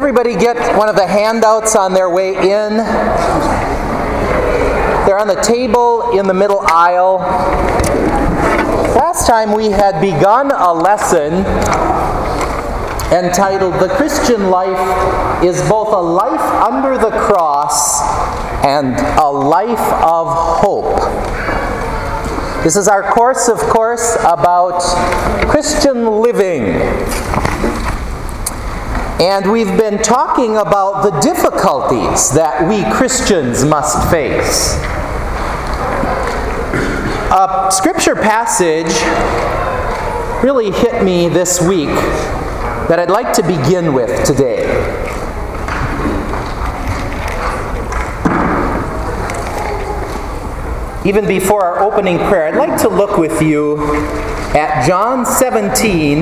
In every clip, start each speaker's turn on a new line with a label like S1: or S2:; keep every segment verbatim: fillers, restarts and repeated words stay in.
S1: everybody get one of the handouts on their way in? They're on the table in the middle aisle. Last time we had begun a lesson entitled "The Christian Life is both a life under the cross and a life of hope." This is our course, of course, about Christian living. And we've been talking about the difficulties that we Christians must face. A scripture passage really hit me this week that I'd like to begin with today. Even before our opening prayer, I'd like to look with you at John seventeen,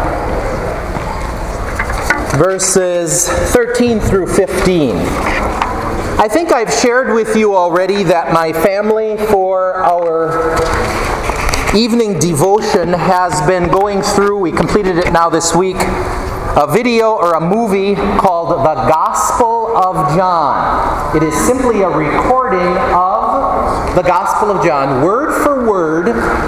S1: verses thirteen through fifteen. I think I've shared with you already that my family, for our evening devotion, has been going through, we completed it now this week, a video or a movie called The Gospel of John. It is simply a recording of the Gospel of John, word for word.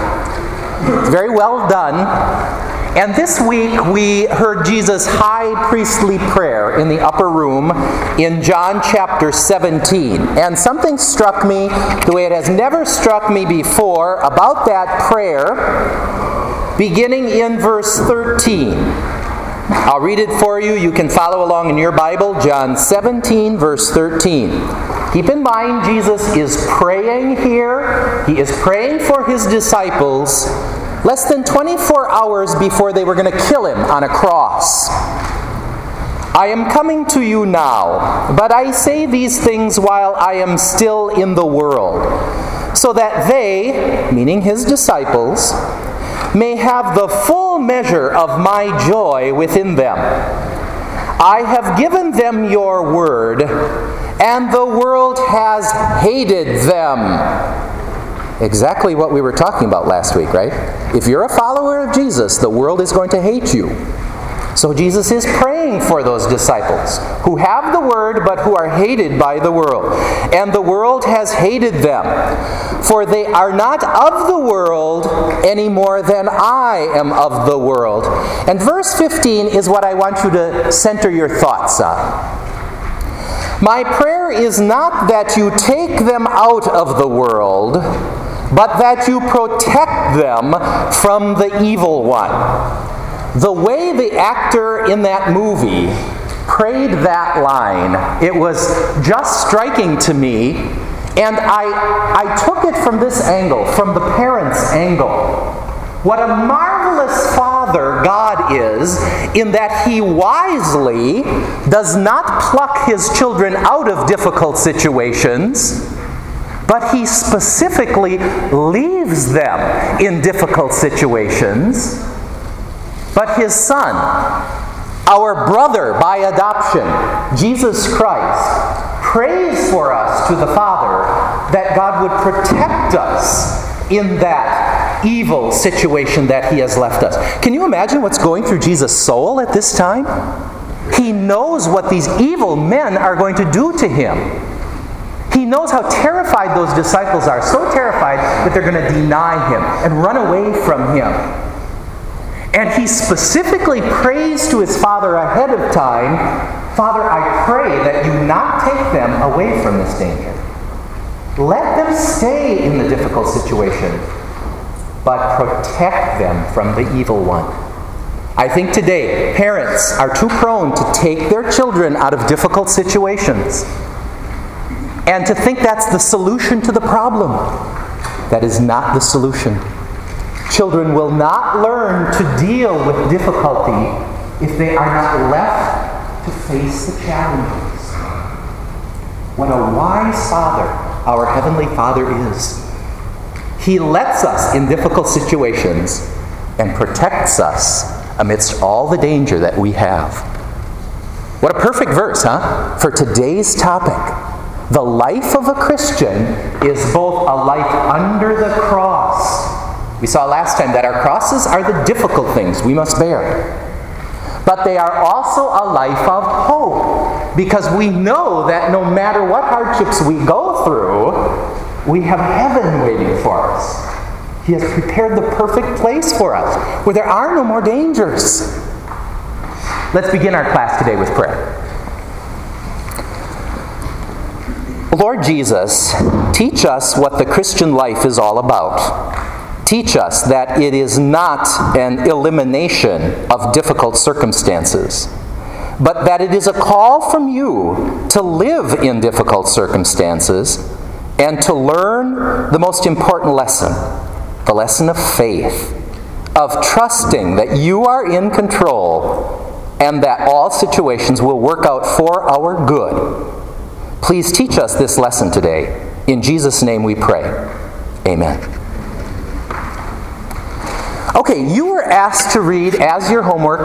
S1: Very well done. And this week we heard Jesus' high priestly prayer in the upper room in John chapter seventeen. And something struck me the way it has never struck me before about that prayer, beginning in verse thirteen. I'll read it for you. You can follow along in your Bible. John seventeen, verse thirteen. Keep in mind, Jesus is praying here. He is praying for his disciples less than twenty-four hours before they were going to kill him on a cross. "I am coming to you now, but I say these things while I am still in the world, so that they," meaning his disciples, "may have the full measure of my joy within them. I have given them your word, and the world has hated them." Exactly what we were talking about last week, right? If you're a follower of Jesus, the world is going to hate you. So Jesus is praying for those disciples who have the word but who are hated by the world. "And the world has hated them, for they are not of the world any more than I am of the world." And verse fifteen is what I want you to center your thoughts on. "My prayer is not that you take them out of the world, but that you protect them from the evil one." The way the actor in that movie prayed that line, it was just striking to me, and I, I took it from this angle, from the parents' angle. What a marvelous Father God is, in that He wisely does not pluck His children out of difficult situations, but He specifically leaves them in difficult situations. But His Son, our brother by adoption, Jesus Christ, prays for us to the Father that God would protect us in that evil situation that He has left us. Can you imagine what's going through Jesus' soul at this time? He knows what these evil men are going to do to Him. He knows how terrified those disciples are, so terrified that they're going to deny Him and run away from Him. And He specifically prays to His Father ahead of time, "Father, I pray that you not take them away from this danger. Let them stay in the difficult situation, but protect them from the evil one." I think today, parents are too prone to take their children out of difficult situations and to think that's the solution to the problem. That is not the solution. Children will not learn to deal with difficulty if they are not left to face the challenges. What a wise Father our Heavenly Father is. He lets us in difficult situations and protects us amidst all the danger that we have. What a perfect verse, huh? For today's topic. The life of a Christian is both a life under the cross. We saw last time that our crosses are the difficult things we must bear. But they are also a life of hope, because we know that no matter what hardships we go through, we have heaven waiting for us. He has prepared the perfect place for us, where there are no more dangers. Let's begin our class today with prayer. Lord Jesus, teach us what the Christian life is all about. Teach us that it is not an elimination of difficult circumstances, but that it is a call from you to live in difficult circumstances and to learn the most important lesson, the lesson of faith, of trusting that you are in control and that all situations will work out for our good. Please teach us this lesson today. In Jesus' name we pray. Amen. Okay, you were asked to read as your homework.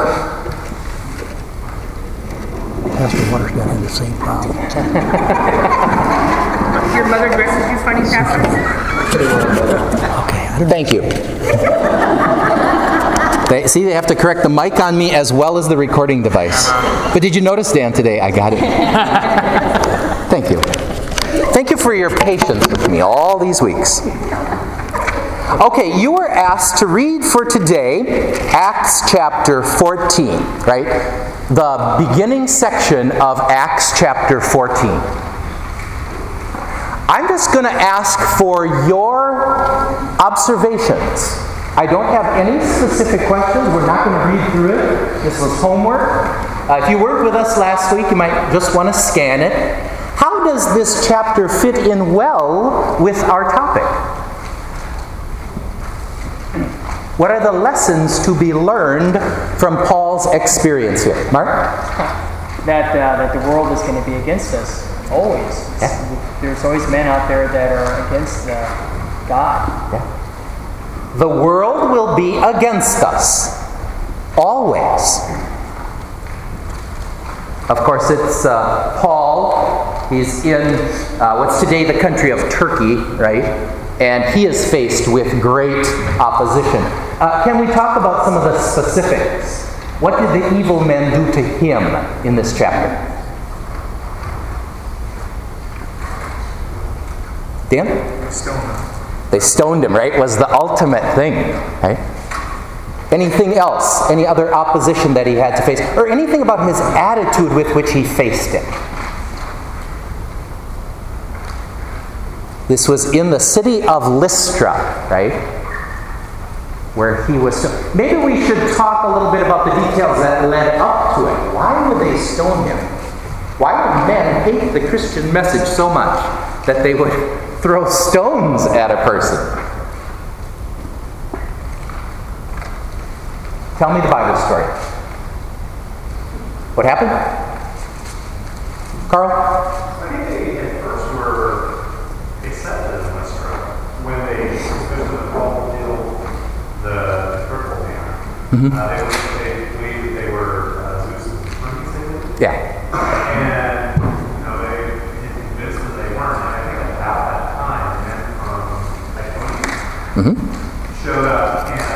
S2: Pastor Waters got in the same problem.
S3: Your mother dresses you funny, Pastor?
S2: Okay.
S1: Thank you. They, see, they have to correct the mic on me as well as the recording device. But did you notice, Dan, today I got it? Thank you. Thank you for your patience with me all these weeks. Okay, you were asked to read for today Acts chapter fourteen, right? The beginning section of Acts chapter fourteen. I'm just going to ask for your observations. I don't have any specific questions. We're not going to read through it. This was homework. Uh, if you weren't with us last week, you might just want to scan it. How does this chapter fit in well with our topic? What are the lessons to be learned from Paul's experience here? Mark?
S4: That uh, that the world is going to be against us, always.
S1: Yeah.
S4: There's always men out there that are against uh, God.
S1: Yeah. The world will be against us, always. Of course, it's uh, Paul. He's in uh, what's today the country of Turkey, right? And he is faced with great opposition. Uh, can we talk about some of the specifics? What did the evil men do to him in this chapter? Dan?
S5: They stoned him.
S1: They stoned him, right? Was the ultimate thing, right? Anything else? Any other opposition that he had to face? Or anything about his attitude with which he faced it? This was in the city of Lystra, right? Where he was stoned. Maybe we should talk a little bit about the details that led up to it. Why would they stone him? Why would men hate the Christian message so much that they would throw stones at a person? Tell me the Bible story. What happened? Carl?
S5: I think they at first were accepted in Lystra when they, especially when Paul healed the crippled man. Mm-hmm. Uh, they, were, they believed that they were uh, Zeus' Hermes.
S1: Yeah.
S5: And you know they convinced that they weren't. And I think about that time, men from Iconium mm-hmm. showed up and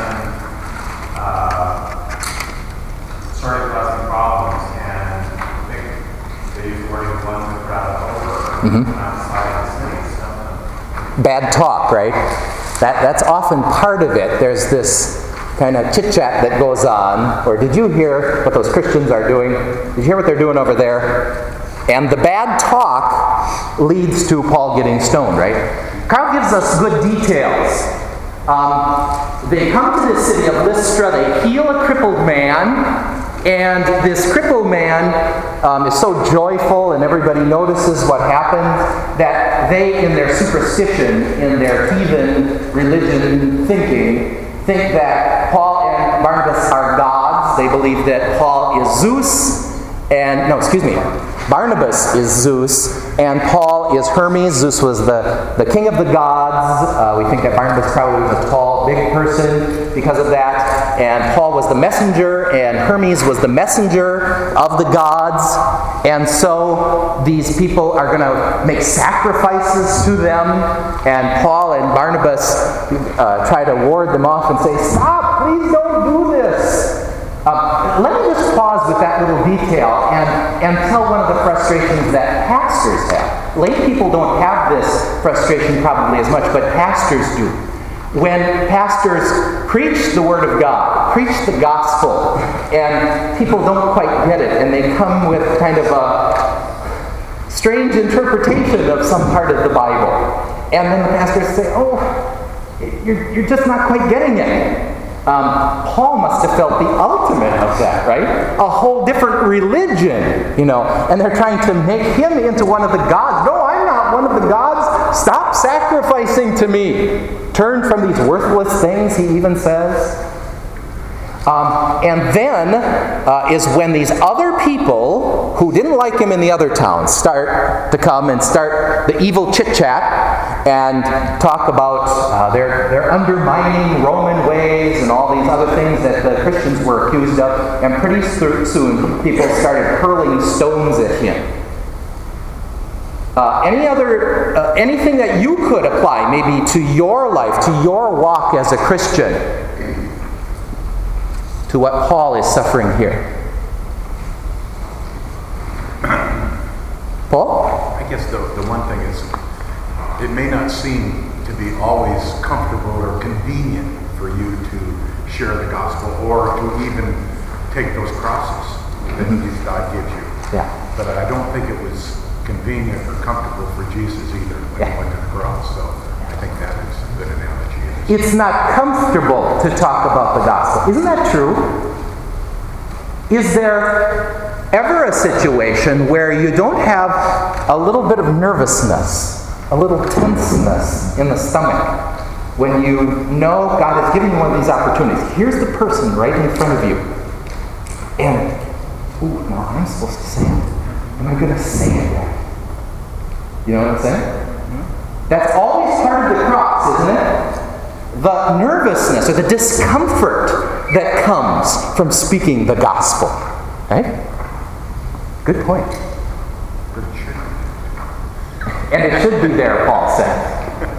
S5: started causing problems, and I think they used the word of one to crowd over mm-hmm. outside the snakes.
S1: Bad talk, right? That that's often part of it. There's this kind of chit-chat that goes on, or did you hear what those Christians are doing? Did you hear what they're doing over there? And the bad talk leads to Paul getting stoned, right? Carl gives us good details. Um, they come to the city of Lystra, they heal a crippled man, and this crippled man um, is so joyful, and everybody notices what happened, that they, in their superstition, in their heathen religion thinking, think that Paul and Barnabas are gods. They believe that Paul is Zeus, and, no, excuse me, Barnabas is Zeus, and Paul is Hermes. Zeus was the, the king of the gods. Uh, we think that Barnabas probably was a tall, big person because of that. And Paul was the messenger, and Hermes was the messenger of the gods. And so these people are going to make sacrifices to them. And Paul and Barnabas uh, try to ward them off and say, "Stop, please don't do this." Uh, Now, let me just pause with that little detail and, and tell one of the frustrations that pastors have. Lay people don't have this frustration probably as much, but pastors do. When pastors preach the Word of God, preach the gospel, and people don't quite get it, and they come with kind of a strange interpretation of some part of the Bible. And then the pastors say, oh, you're, you're just not quite getting it. Um, Paul must have felt the ultimate of that, right? A whole different religion, you know, and they're trying to make him into one of the gods. No, I'm not one of the gods. Stop sacrificing to me. Turn from these worthless things, he even says. Um, and then uh, is when these other people who didn't like him in the other towns start to come and start the evil chit-chat and talk about uh, their, their undermining Roman ways and all these other things that the Christians were accused of. And pretty soon people started hurling stones at him. Uh, any other, uh, anything that you could apply maybe to your life, to your walk as a Christian, to what Paul is suffering here? Paul?
S6: I guess the, the one thing is, it may not seem to be always comfortable or convenient for you to share the gospel or to even take those crosses that mm-hmm. God gives you.
S1: Yeah.
S6: But I don't think it was convenient or comfortable for Jesus either when yeah. he went to the cross. So I think that is a good analogy.
S1: It's not comfortable to talk about the gospel. Isn't that true? Is there ever a situation where you don't have a little bit of nervousness, a little tenseness in the stomach when you know God has given you one of these opportunities? Here's the person right in front of you. And, ooh, no, I'm supposed to say it. Am I going to say it? You know what I'm saying? Mm-hmm. That's always part of the cross, isn't it? The nervousness or the discomfort that comes from speaking the gospel. Right? Good point. And it should be there, Paul said.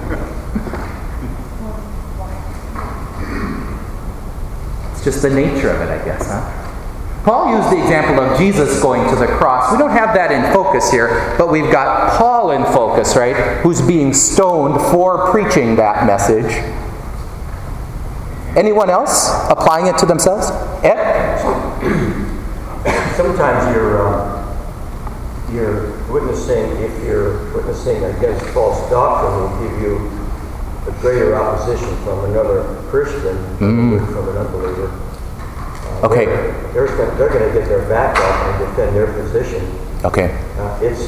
S1: It's just the nature of it, I guess, huh? Paul used the example of Jesus going to the cross. We don't have that in focus here, but we've got Paul in focus, right? Who's being stoned for preaching that message. Anyone else applying it to themselves? Ed?
S7: Sometimes you're uh, you're witnessing, if you're witnessing against false doctrine, will give you a greater opposition from another Christian mm. than from an unbeliever. Uh,
S1: okay.
S7: They're, they're, they're going to get their back up and defend their position.
S1: Okay.
S7: Uh, it's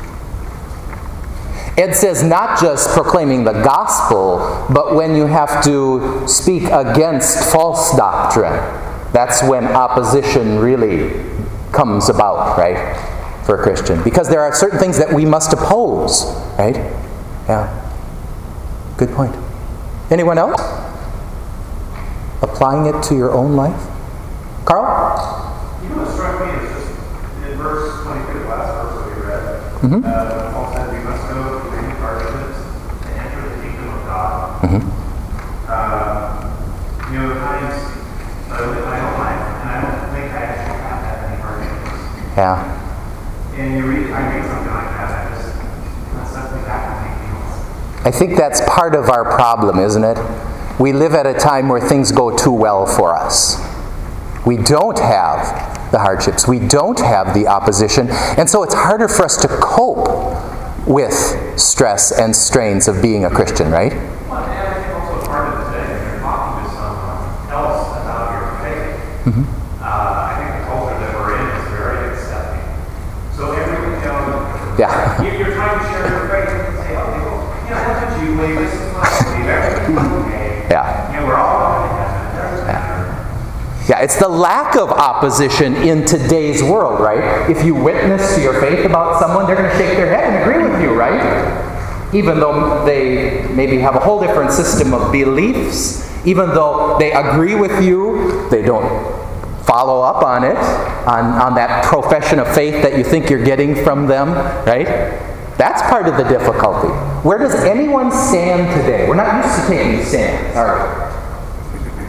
S1: Ed says not just proclaiming the gospel, but when you have to speak against false doctrine, that's when opposition really comes about, right, for a Christian. Because there are certain things that we must oppose, right? Yeah. Good point. Anyone else? Applying it to your own life? Carl?
S5: You know what struck me is just in verse twenty-two, the last verse that we read,
S1: mm-hmm.
S5: uh, Paul said we must go through many hardships to enter the kingdom of God.
S1: Mm-hmm.
S5: Uh, you know, at times I live my own life, and I don't think I actually have that many hardships.
S1: Yeah.
S5: And you read, I read something like that, I just, that's something that can make me honest.
S1: I think that's part of our problem, isn't it? We live at a time where things go too well for us. We don't have the hardships. We don't have the opposition. And so it's harder for us to cope with stress and strains of being a Christian, right?
S5: Well, and I think also part of the day, when you're talking to someone else about your faith, mm-hmm. uh, I think the culture that we're in is very accepting. So everyone, you know,
S1: yeah.
S5: you're trying to share your faith and say, okay, well, you know, that's what you believe, this is what I believe, everything's okay.
S1: Yeah.
S5: You know, we're all going to heaven. There's
S1: yeah. Yeah, it's the lack of opposition in today's world, right? If you witness to your faith about someone, they're going to shake their head and agree with you, right? Even though they maybe have a whole different system of beliefs, even though they agree with you, they don't follow up on it, on, on that profession of faith that you think you're getting from them, right? That's part of the difficulty. Where does anyone stand today? We're not used to taking stands, are we?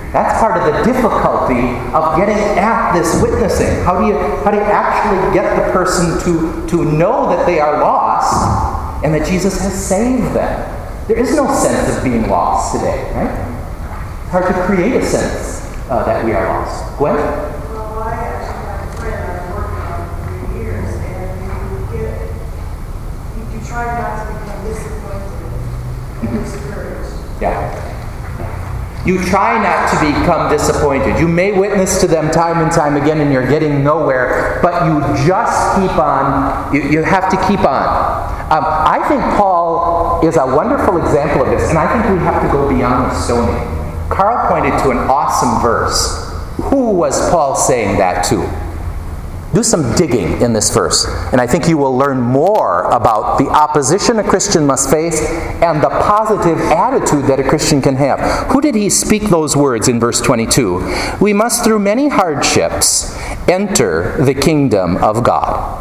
S1: That's part of the difficulty of getting at this witnessing. How do you how do you actually get the person to, to know that they are lost and that Jesus has saved them? There is no sense of being lost today, right? It's hard to create a sense uh, that we are lost. Gwen?
S8: Well, I actually have a friend I've worked on for years, and you get, you, you try not to become disappointed and discouraged.
S1: Yeah. You try not to become disappointed. You may witness to them time and time again and you're getting nowhere, but you just keep on, you, you have to keep on. Um, I think Paul is a wonderful example of this, and I think we have to go beyond the stoning. Carl pointed to an awesome verse. Who was Paul saying that to? Do some digging in this verse, and I think you will learn more about the opposition a Christian must face and the positive attitude that a Christian can have. Who did he speak those words in verse twenty-two? We must through many hardships enter the kingdom of God.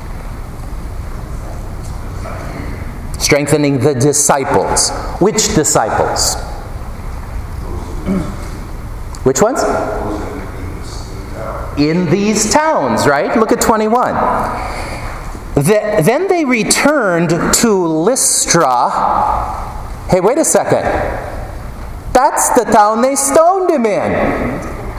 S1: Strengthening the disciples. Which disciples? Which ones? In these towns, right? Look at twenty-one. The, then they returned to Lystra. Hey, wait a second. That's the town they stoned him in.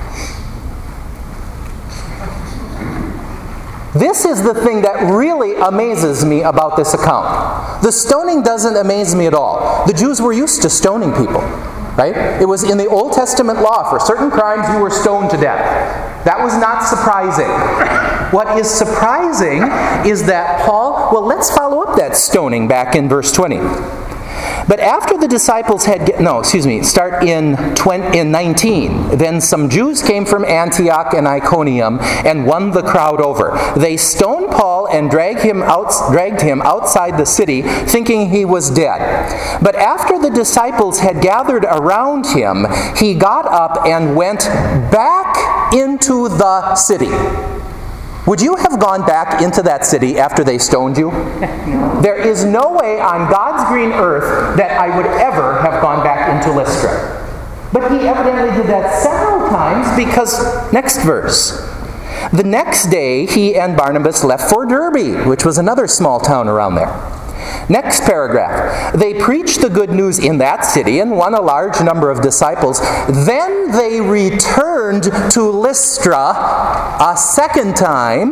S1: This is the thing that really amazes me about this account. The stoning doesn't amaze me at all. The Jews were used to stoning people, right? It was in the Old Testament law. For certain crimes, you were stoned to death. That was not surprising. What is surprising is that Paul, well, let's follow up that stoning back in verse twenty. But after the disciples had, no, excuse me, start in twenty, in nineteen. Then some Jews came from Antioch and Iconium and won the crowd over. They stoned Paul and dragged him out, dragged him outside the city, thinking he was dead. But after the disciples had gathered around him, he got up and went back into the city. Would you have gone back into that city after they stoned you? There is no way on God's green earth that I would ever have gone back into Lystra. But he evidently did that several times because, next verse. The next day he and Barnabas left for Derbe, which was another small town around there. Next paragraph. They preached the good news in that city and won a large number of disciples. Then they returned to Lystra a second time,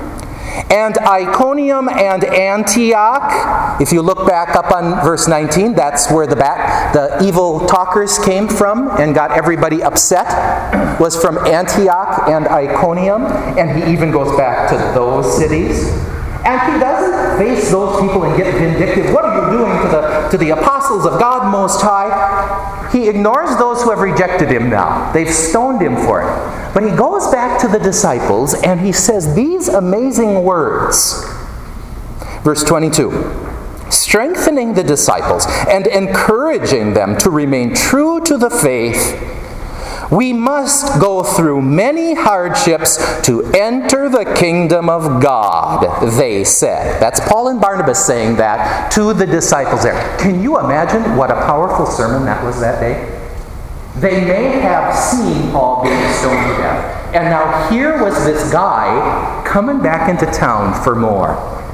S1: and Iconium and Antioch. If you look back up on verse nineteen, that's where the back, the evil talkers came from and got everybody upset, was from Antioch and Iconium, and he even goes back to those cities. And he doesn't face those people and get vindictive. What are you doing to the, to the apostles of God Most High? He ignores those who have rejected him now. They've stoned him for it. But he goes back to the disciples and he says these amazing words. Verse twenty-two. Strengthening the disciples and encouraging them to remain true to the faith, we must go through many hardships to enter the kingdom of God, they said. That's Paul and Barnabas saying that to the disciples there. Can you imagine what a powerful sermon that was that day? They may have seen Paul being stoned to death. And now here was this guy coming back into town for more.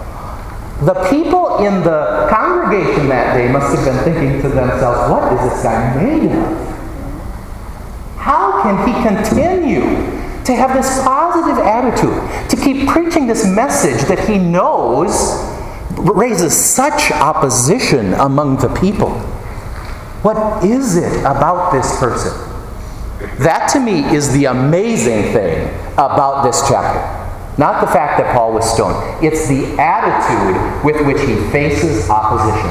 S1: The people in the congregation that day must have been thinking to themselves, what is this guy made of? How can he continue to have this positive attitude, to keep preaching this message that he knows raises such opposition among the people? What is it about this person? That to me is the amazing thing about this chapter. Not the fact that Paul was stoned. It's the attitude with which he faces opposition.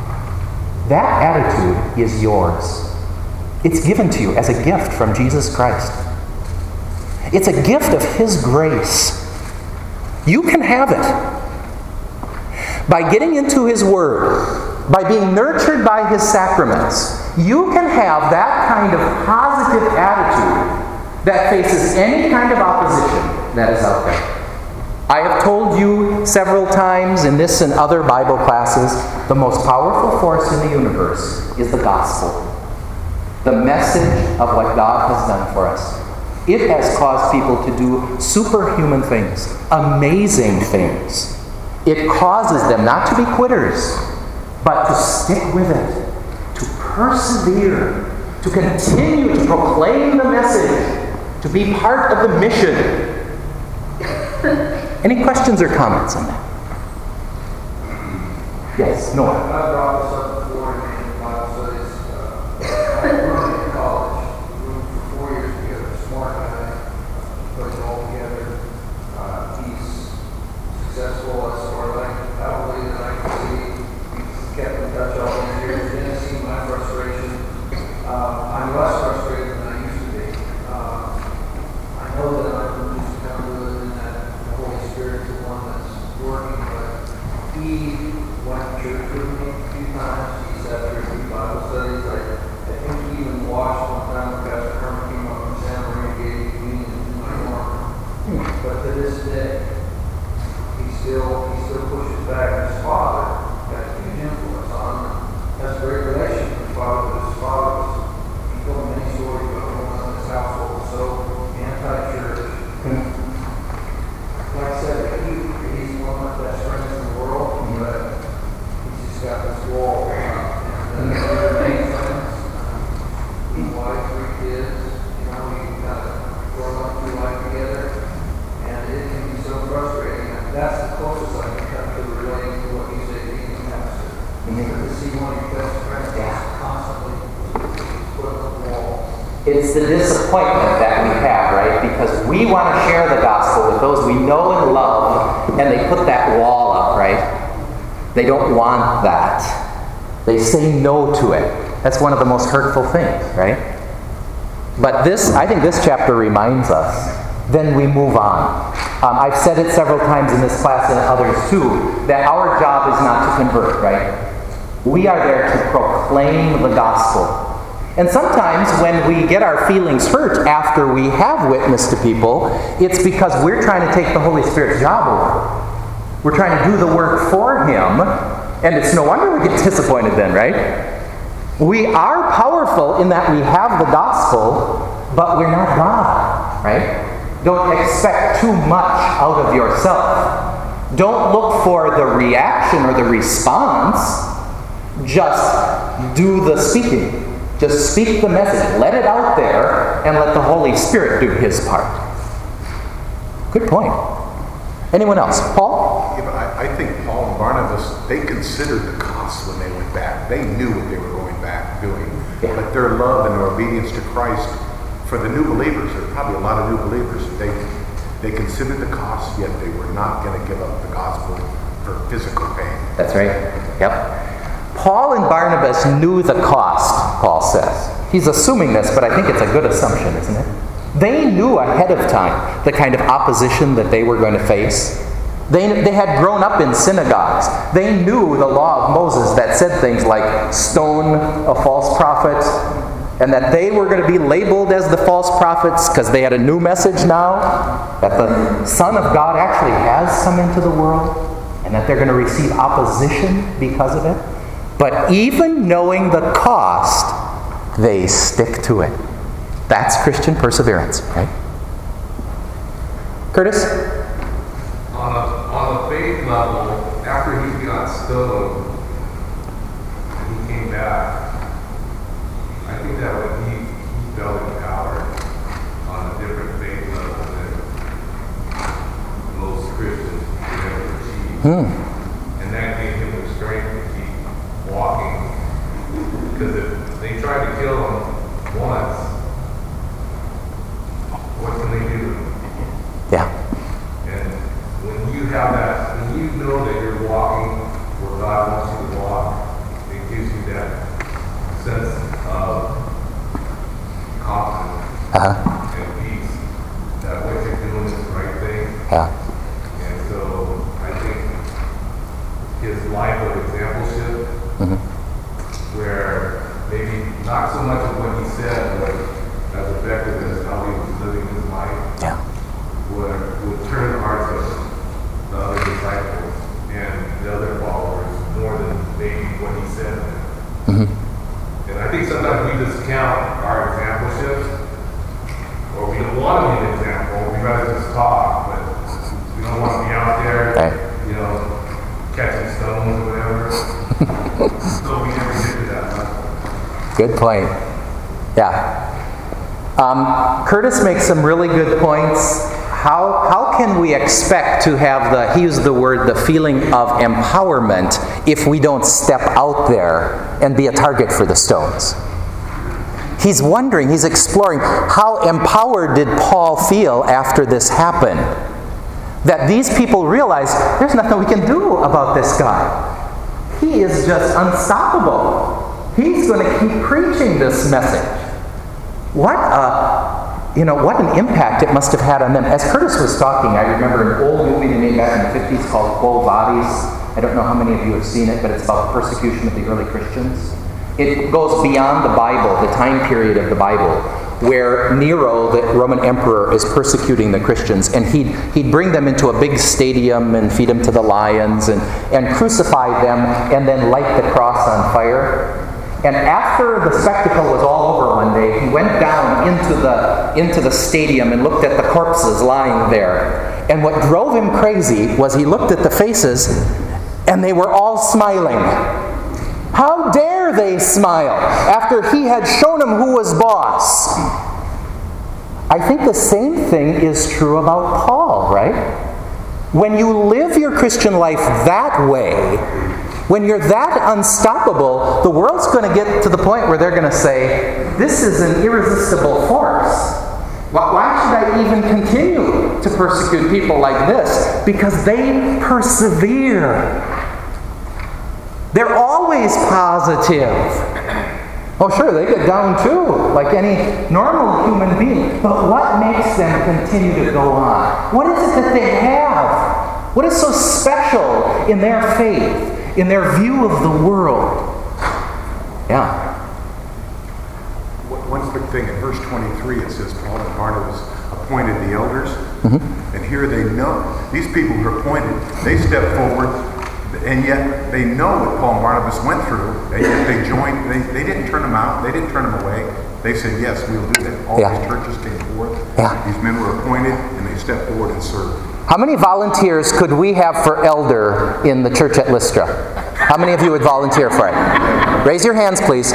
S1: That attitude is yours. It's given to you as a gift from Jesus Christ. It's a gift of His grace. You can have it. By getting into His Word, by being nurtured by His sacraments, you can have that kind of positive attitude that faces any kind of opposition that is out there. I have told you several times in this and other Bible classes, the most powerful force in the universe is the gospel. the message of what God has done for us. It has caused people to do superhuman things, amazing things. It causes them not to be quitters, but to stick with it, to persevere, to continue to proclaim the message, to be part of the mission. Any questions or comments on that? Yes, Noah.
S9: I brought this up before in Bible studies. Uh, I grew in college. We moved for four years together. Smart guy, put it all together. Uh, he's successful as far as I can, probably that I can see. He's kept in touch all these years. Didn't see my frustration. Uh, I'm less frustrated than I used to be. Uh, I know that I'm just kind of living in that the Holy Spirit is the one that's working, but he went to church with me a few times. He sat through a few Bible studies. I, I think he even watched one time when Pastor Herman came up from Santa Maria and gave communion in my arm. But to this day, he still he still pushes back. His father got a huge influence on him. Has a great relation with his father, but his father was, he told me many stories about going on in his household, so anti-church. Like I said, he, he's one of my best friends in the world, but he's got this wall around. And then other main friends, he wife, three kids, you know, we kind of grown up through life together, and it can be so frustrating. And that's the closest I can come to relating to what you say being a pastor. Mm-hmm. To see one of your best friends constantly put up the wall.
S1: It's the disappointment that we have, right? Because we want to share the gospel with those we know and love, and they put that wall up, right? They don't want that. They say no to it. That's one of the most hurtful things, right? But this, I think this chapter reminds us, then we move on. Um, I've said it several times in this class and others too, that our job is not to convert, right? We are there to proclaim the gospel. And sometimes when we get our feelings hurt after we have witnessed to people, it's because we're trying to take the Holy Spirit's job over. We're trying to do the work for Him, and it's no wonder we get disappointed then, right? We are powerful in that we have the gospel, but we're not God, right? Don't expect too much out of yourself. Don't look for the reaction or the response. Just do the speaking. Just speak the message. Let it out there, and let the Holy Spirit do His part. Good point. Anyone else? Paul?
S6: Yeah, but I, I think Paul and Barnabas, they considered the cost when they went back. They knew what they were going back doing.
S1: Yeah.
S6: But their love and their obedience to Christ, for the new believers, there are probably a lot of new believers, they they considered the cost, yet they were not going to give up the gospel for physical pain.
S1: That's right. Yep. Paul and Barnabas knew the cost, Paul says. He's assuming this, but I think it's a good assumption, isn't it? They knew ahead of time the kind of opposition that they were going to face. They, they had grown up in synagogues. They knew the law of Moses that said things like stone a false prophet, and that they were going to be labeled as the false prophets because they had a new message now, that the Son of God actually has come into the world, and that they're going to receive opposition because of it. But even knowing the cost, they stick to it. That's Christian perseverance, right? Curtis?
S10: On a, on a faith level, after he got stoned and he came back, I think that would, he, he felt empowered on a different faith level than most Christians could ever achieve.
S1: Hmm.
S10: And that gave him the strength to keep walking. Because if they tried to kill him once, what can they do?
S1: Yeah.
S10: And when you have that, when you know that you're walking where God wants you to walk, it gives you that sense of confidence
S1: Uh-huh.
S10: and peace that what you're doing is the right thing.
S1: Yeah.
S10: And so I think his life of exampleship,
S1: Mm-hmm.
S10: where maybe not so much of what he said was as effective as how he was living his life,
S1: Yeah.
S10: would, would turn the hearts of the other disciples and the other followers more than maybe what he said.
S1: Mm-hmm.
S10: And I I think sometimes we discount our exampleships, or we don't want to be an example. We rather just talk, but we don't want to be out there,
S1: Right.
S10: you know, catching stones or whatever. So we never get to that level.
S1: Good point. Yeah. Um, Curtis makes some really good points. How, how can we expect to have the, he used the word, the feeling of empowerment if we don't step out there and be a target for the stones? He's wondering, he's exploring, how empowered did Paul feel after this happened? That these people realize there's nothing we can do about this guy. He is just unstoppable. He's going to keep preaching this message. What a, you know, what an impact it must have had on them. As Curtis was talking, I remember an old movie they made back in the fifties called Quo Vadis. I don't know how many of you have seen it, but it's about the persecution of the early Christians. It goes beyond the Bible, the time period of the Bible, where Nero, the Roman emperor, is persecuting the Christians, and he'd, he'd bring them into a big stadium and feed them to the lions and, and crucify them and then light the cross on fire. And after the spectacle was all over one day, he went down into the, into the stadium and looked at the corpses lying there. And what drove him crazy was he looked at the faces, and they were all smiling. How dare they smile after he had shown them who was boss? I think the same thing is true about Paul, right? When you live your Christian life that way, when you're that unstoppable, the world's going to get to the point where they're going to say, this is an irresistible force. Why should I even continue to persecute people like this? Because they persevere. They're always positive. Oh, sure, they get down too, like any normal human being. But what makes them continue to go on? What is it that they have? What is so special in their faith, in their view of the world? Yeah.
S6: One quick thing, in verse twenty-three it says Paul and Barnabas appointed the elders. Mm-hmm. And here they know, these people who are appointed, they step forward, and yet they know what Paul and Barnabas went through, and yet they joined, they, they didn't turn them out, they didn't turn them away. They said, yes, we'll do that. All
S1: yeah.
S6: these churches came forth,
S1: yeah.
S6: these men were appointed, and they stepped forward and served.
S1: How many volunteers could we have for elder in the church at Lystra? How many of you would volunteer for it? Raise your hands, please.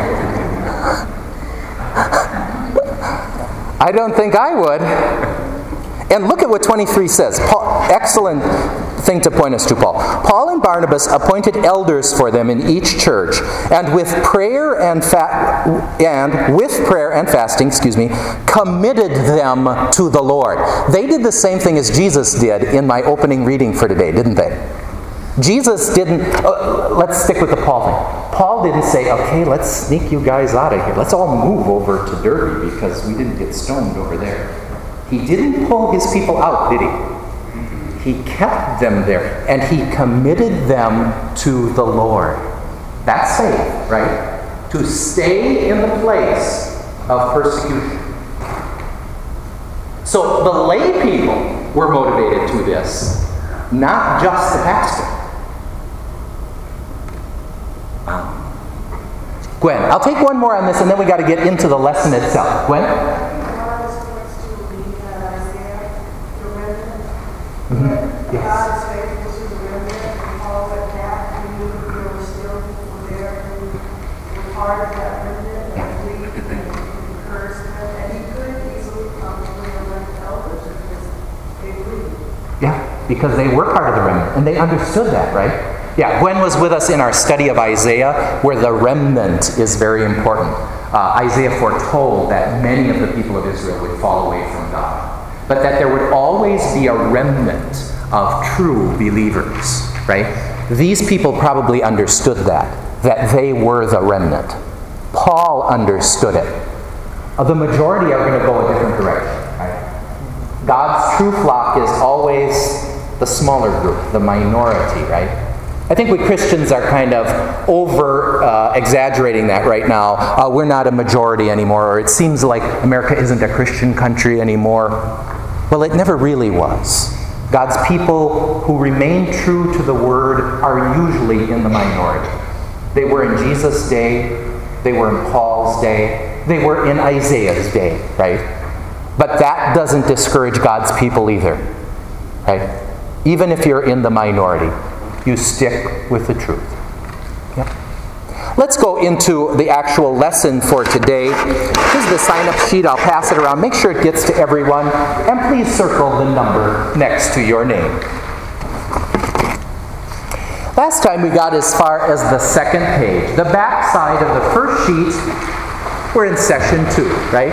S1: I don't think I would. And look at what twenty-three says. Paul, excellent thing to point us to, Paul. Paul and Barnabas appointed elders for them in each church, and with prayer and fa- and with prayer and fasting, excuse me, committed them to the Lord. They did the same thing as Jesus did in my opening reading for today, didn't they? Jesus didn't, uh, let's stick with the Paul thing. Paul didn't say, okay, let's sneak you guys out of here. Let's all move over to Derby because we didn't get stoned over there. He didn't pull his people out, did he? He kept them there, and he committed them to the Lord. That's faith, right? To stay in the place of persecution. So the lay people were motivated to this, not just the pastor. Gwen, I'll take one more on this, and then we got to get into the lesson itself. Gwen? Mm-hmm. Yes.
S8: God is faithful to the remnant, and Paul went back and knew that there were still people there who were part of that remnant, and we encouraged them, and he could easily probably elect elders because they believed.
S1: Yeah, because they were part of the remnant, and they understood that, right? Yeah, Gwen was with us in our study of Isaiah, where the remnant is very important. Uh, Isaiah foretold that many of the people of Israel would fall away from God, but that there would always be a remnant of true believers, right? These people probably understood that, that they were the remnant. Paul understood it. Uh, the majority are going to go a different direction, right? God's true flock is always the smaller group, the minority, right? I think we Christians are kind of over uh, exaggerating that right now. Uh, we're not a majority anymore, or it seems like America isn't a Christian country anymore. Well, it never really was. God's people who remain true to the Word are usually in the minority. They were in Jesus' day, They were in Paul's day. They were in Isaiah's day, right? But that doesn't discourage God's people either, right? Even if you're in the minority, you stick with the truth. Yep. Let's go into the actual lesson for today. Here's the sign-up sheet. I'll pass it around. Make sure it gets to everyone. And please circle the number next to your name. Last time we got as far as the second page. The back side of the first sheet, we're in session two, right?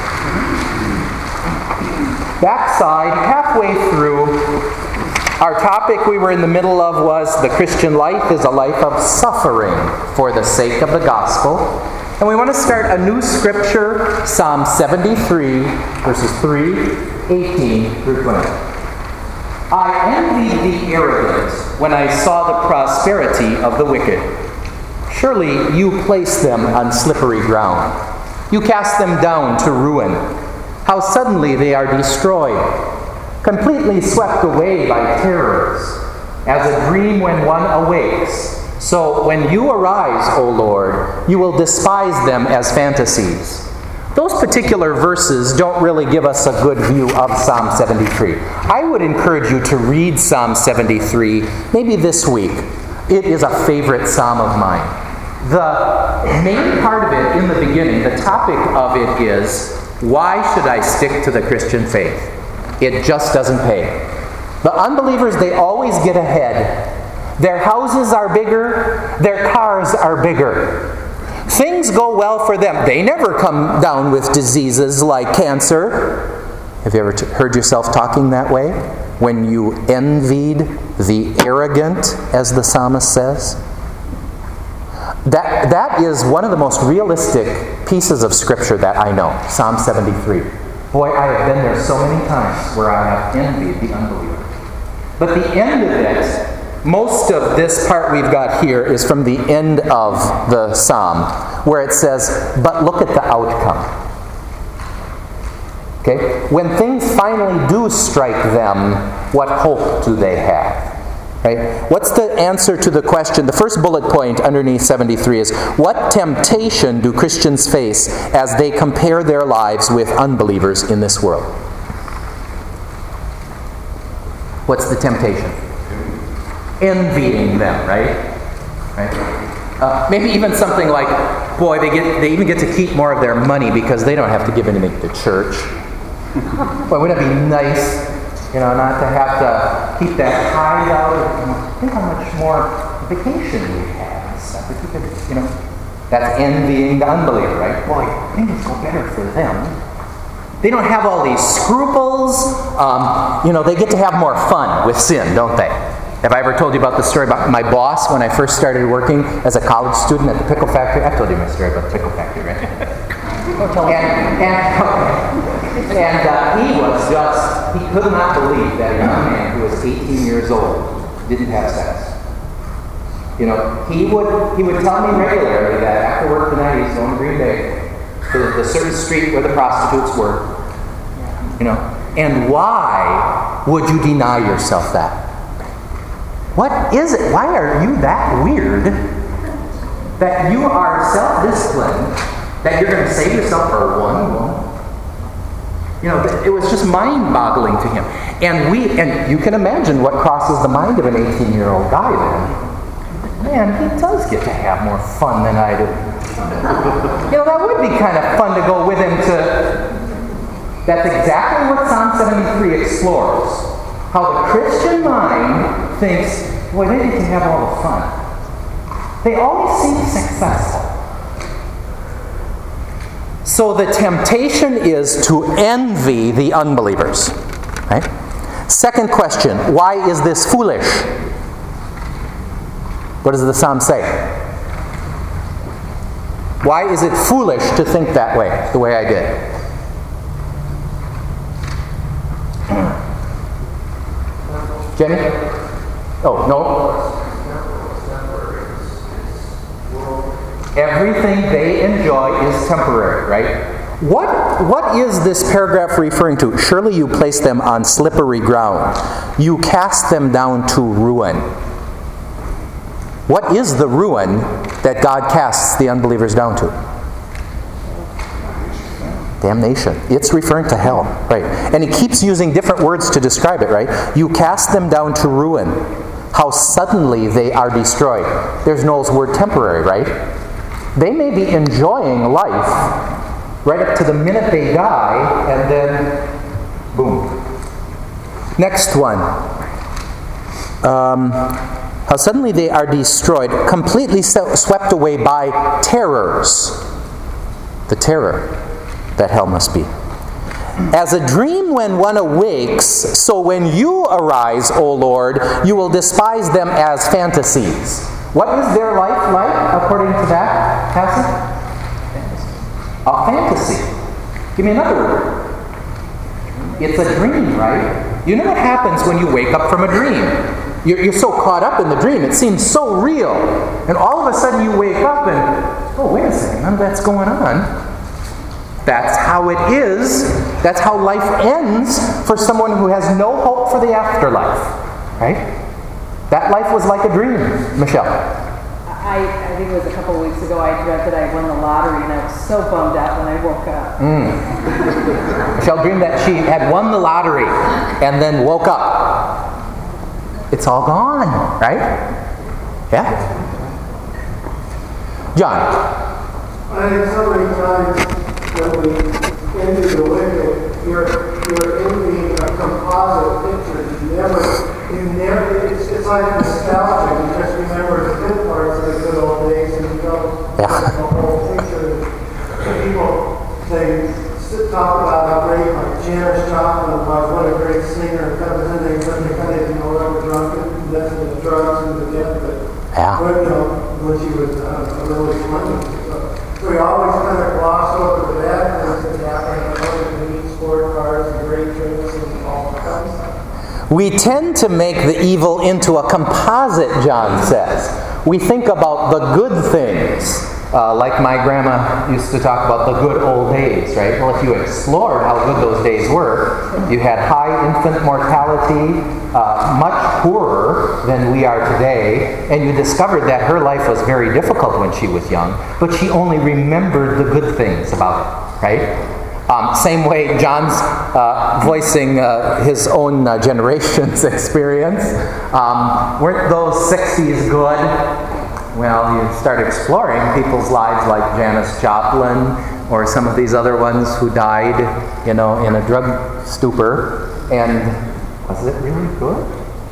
S1: Back side, halfway through, our topic we were in the middle of was the Christian life is a life of suffering for the sake of the gospel. And we want to start a new scripture, Psalm seventy-three, verses three, eighteen through twenty. I envied the arrogant when I saw the prosperity of the wicked. Surely you place them on slippery ground. You cast them down to ruin. How suddenly they are destroyed, completely swept away by terrors, as a dream when one awakes. So when you arise, O Lord, you will despise them as fantasies. Those particular verses don't really give us a good view of Psalm seventy-three. I would encourage you to read Psalm seventy-three, maybe this week. It is a favorite psalm of mine. The main part of it in the beginning, the topic of it is, why should I stick to the Christian faith? It just doesn't pay. The unbelievers, they always get ahead. Their houses are bigger, their cars are bigger. Things go well for them. They never come down with diseases like cancer. Have you ever t- heard yourself talking that way? When you envied the arrogant, as the psalmist says? That, that is one of the most realistic pieces of scripture that I know. Psalm seventy-three. Boy, I have been there so many times where I have envied the unbeliever. But the end of it, most of this part we've got here is from the end of the psalm, where it says, but look at the outcome. Okay? When things finally do strike them, what hope do they have? Right? What's the answer to the question? The first bullet point underneath seventy-three is, what temptation do Christians face as they compare their lives with unbelievers in this world? What's the temptation? Envying them, right? Right? Uh, maybe even something like, boy, they get they even get to keep more of their money because they don't have to give anything to church. Boy, wouldn't it be nice, you know, not to have to keep that tithe out? You know, think how much more vacation we have and stuff. If you could, you know, that's envying the unbeliever, right? Boy, things go better for them. They don't have all these scruples. Um, you know, they get to have more fun with sin, don't they? Have I ever told you about the story about my boss when I first started working as a college student at the pickle factory? I've told you my story about the pickle factory, right? and and, and uh, he was just, he could not believe that a young man who was eighteen years old didn't have sex. You know, he would he would tell me regularly that after work tonight he's going to Green Bay, to the, the certain street where the prostitutes were. You know, and why would you deny yourself that? What is it? Why are you that weird that you are self-disciplined, that you're going to save yourself for one woman? You know, it was just mind-boggling to him. And we, and you can imagine what crosses the mind of an eighteen-year-old guy then. Man, he does get to have more fun than I do. You know, that would be kind of fun to go with him to... That's exactly what Psalm seventy-three explores. How the Christian mind thinks, boy, they get to have all the fun. They always seem successful. So the temptation is to envy the unbelievers. Right? Second question, why is this foolish? What does the psalm say? Why is it foolish to think that way, the way I did? Jenny? Oh, no. Everything they enjoy is temporary, right? What, what is this paragraph referring to? Surely you place them on slippery ground. You cast them down to ruin. What is the ruin that God casts the unbelievers down to? Damnation. It's referring to hell, right? And he keeps using different words to describe it, right? You cast them down to ruin. How suddenly they are destroyed. There's Noel's word temporary, right? They may be enjoying life right up to the minute they die, and then boom. Next one. Um, how suddenly they are destroyed, completely swept away by terrors. The terror that hell must be. As a dream when one awakes, so when you arise, O Lord, you will despise them as fantasies. What is their life like, according to that passage? A fantasy. Give me another word. It's a dream, right? You know what happens when you wake up from a dream? You're, you're so caught up in the dream, it seems so real. And all of a sudden you wake up and, oh, wait a second, none of that's going on. That's how it is. That's how life ends for someone who has no hope for the afterlife. Right? That life was like a dream. Michelle.
S11: I, I think it was a couple of weeks ago I dreamt that I won the lottery and I was so bummed out when I woke up.
S1: Mm. Michelle dreamed that she had won the lottery and then woke up. It's all gone, right? Yeah? John.
S12: I think so many times when we envy the wicked, you're, you're envying a composite picture. You never, you never, it's, it's like nostalgia. You just remember the good parts of the good old days and you don't
S1: yeah.
S12: the whole picture. People, they sit, talk about how great, like Janis Joplin was, what a great singer, and comes in there, and they kind of didn't know what was drunk, and that's the drugs and the death, but,
S1: yeah.
S12: but you know, when she was uh, really funny. So we always kind of gloss over the bad things that happen, and neat sport cars and great drinks and all that kind of stuff.
S1: We tend to make the evil into a composite, John says. We think about the good things. Uh, like my grandma used to talk about the good old days, right? Well, if you explored how good those days were, you had high infant mortality, uh, much poorer than we are today, and you discovered that her life was very difficult when she was young, but she only remembered the good things about it, right? Um, same way John's uh, voicing uh, his own uh, generation's experience. Um, weren't those sixties good? Well, you start exploring people's lives like Janis Joplin or some of these other ones who died, you know, in a drug stupor. And was it really good?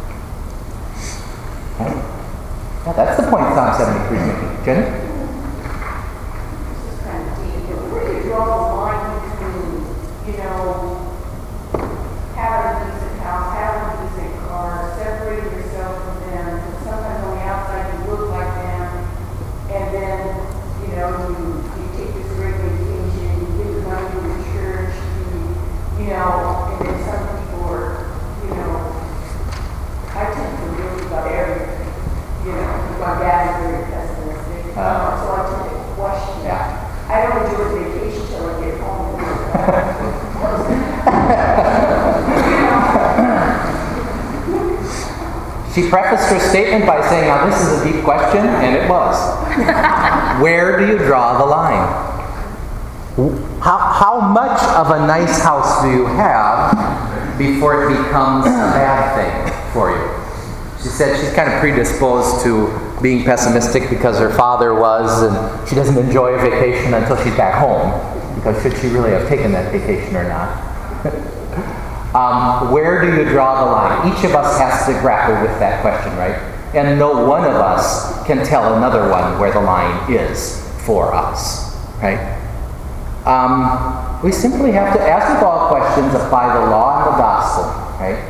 S1: Okay. Yeah, that's the point Psalm seventy-three is making. Jenny?
S8: This is kind of deep. Where do you draw the line between, you know, having a decent house, having a decent car, separating yourself from them, and sometimes on the outside you look like them, and then, you know, you, you take this great vacation, you give the money to the church, you, you know, and then some people are, you know, I tend to really about everything, you know, my dad is very pessimistic, uh, so I tend to question that. I don't enjoy vacation till I get home.
S1: She prefaced her statement by saying, now this is a deep question, and it was. Where do you draw the line? How, how much of a nice house do you have before it becomes a bad thing for you? She said she's kind of predisposed to being pessimistic because her father was, and she doesn't enjoy a vacation until she's back home, because should she really have taken that vacation or not? Um, where do you draw the line? Each of us has to grapple with that question, right? And no one of us can tell another one where the line is for us, right? Um, we simply have to, as with all questions, apply the law and the gospel, right?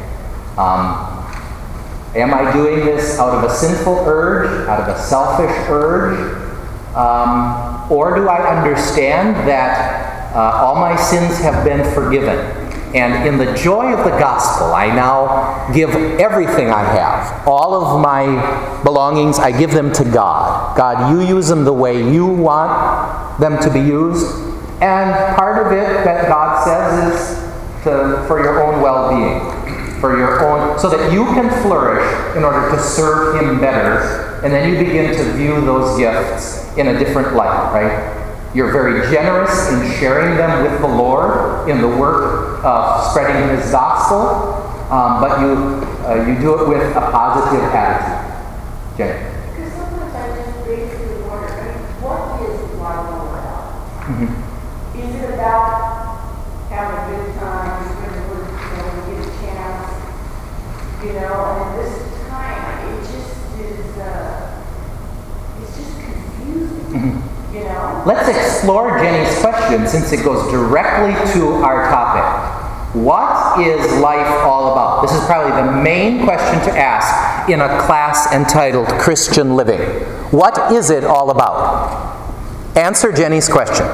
S1: Um, am I doing this out of a sinful urge, out of a selfish urge? Um, or do I understand that uh, all my sins have been forgiven? And in the joy of the gospel, I now give everything I have. All of my belongings, I give them to God. God, you use them the way you want them to be used. And part of it that God says is to, for your own well-being. for your own, so that you can flourish in order to serve Him better, and then you begin to view those gifts in a different light, right? You're very generous in sharing them with the Lord in the work of spreading His gospel, um, but you uh, you do it with a positive attitude. Jenny?
S8: Because sometimes I just basically wonder, I mean, what is life all about?
S1: Mm-hmm.
S8: Is it about having a good time, when you know, get a chance, you know, and at this time, it just is, uh, it's just confusing,
S1: Mm-hmm.
S8: you know?
S1: Let's explore Jenny's question since it goes directly to our topic. What is life all about? This is probably the main question to ask in a class entitled Christian Living. What is it all about? Answer Jenny's question.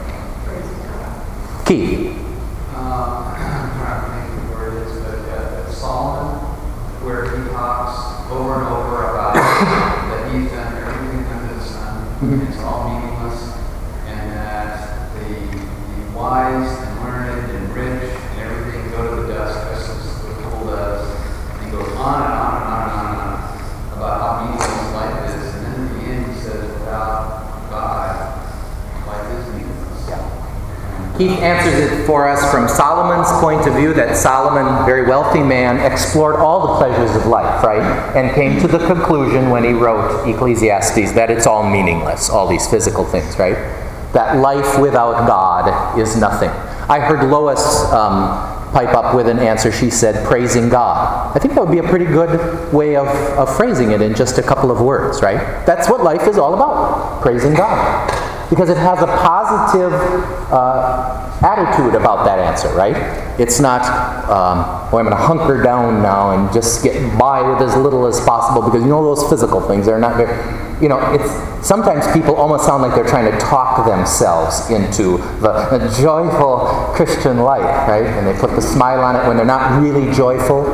S1: Keith.
S9: Uh, I'm trying to think of where it is, but uh, Solomon, where he talks over and over about that he's done everything under the sun,
S1: Mm-hmm.
S9: it's all meaningless, and that the, the wise and learned and rich and everything go to the dust, just as the fool does. And he goes on and on and on and on and on about how meaningless life is, and then at the end he says, without God, life is meaningless.
S1: Yeah. Keith answers it for us from Solomon's point of view, that Solomon, very wealthy man, explored all the pleasures of life, right? And came to the conclusion when he wrote Ecclesiastes that it's all meaningless, all these physical things, right? That life without God is nothing. I heard Lois um, pipe up with an answer. She said, praising God. I think that would be a pretty good way of, of phrasing it in just a couple of words, right? That's what life is all about, praising God. Because it has a positive uh, attitude about that answer, right? It's not, um, oh, I'm going to hunker down now and just get by with as little as possible, because you know those physical things, they're not very, you know, it's, sometimes people almost sound like they're trying to talk themselves into the, the joyful Christian life, right? And they put the smile on it when they're not really joyful,